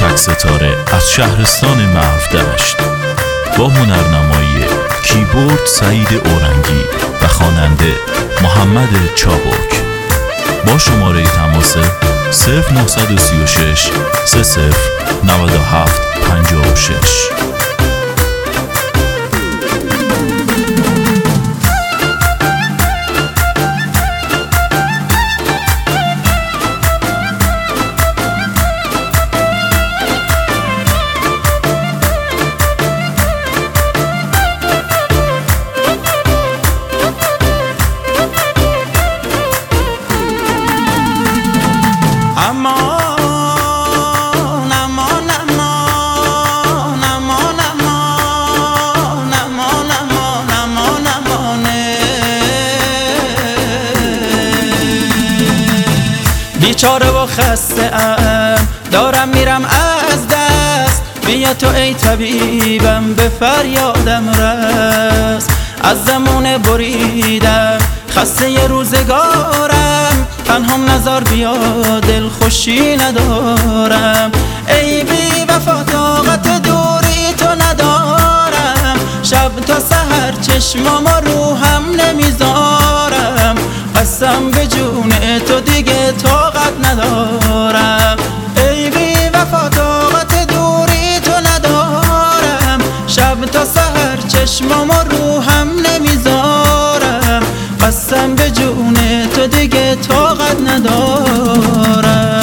تک ستاره از شهرستان مرو دشت با هنرنمایی کیبورد سعید اورنگی و خواننده محمد چابک با شماره تماس 0936 30 97 56. بیچاره و خسته ام دارم میرم از دست، بیا تو ای طبیبم به فریادم رس. از زمونه بریدم خسته ی روزگارم، تنهام نزار بیا دل خوشی ندارم. ای بی وفا طاقت دوری تو ندارم، شب تا سحر چشمام روحم نمیذارم. قسم به جون تو دیگه طاقت ندارم. ای بی وفا طاقت دوری تو ندارم، شب تا سحر چشمام روحم نمیذارم. قسم به جون تو دیگه طاقت ندارم.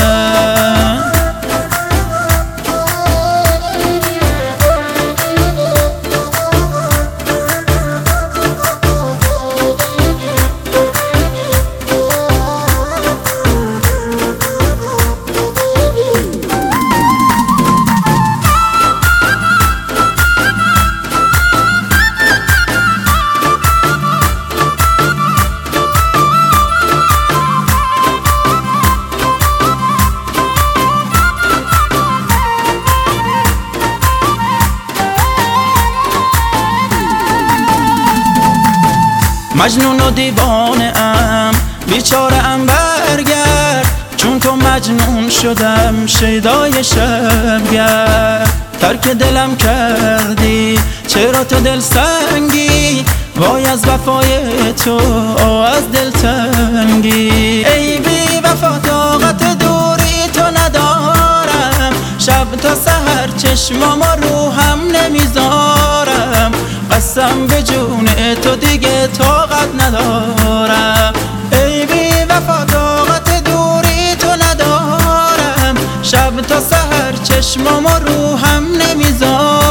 مجنون و دیوانه ام، بیچاره ام برگرد، چون تو مجنون شدم شیدای شبگرد. ترک دلم کردی چرا تو دل سنگی، وای از وفای تو از دل تنگی. ای بی وفا طاقت دوری تو ندارم، شب تا سحر چشمام روحم نمیذارم. قسم به جون تو دیگه طاقت ندارم. ای بی وفا طاقت دوری تو ندارم، شب تا سحر چشمام روحم نمیذارم.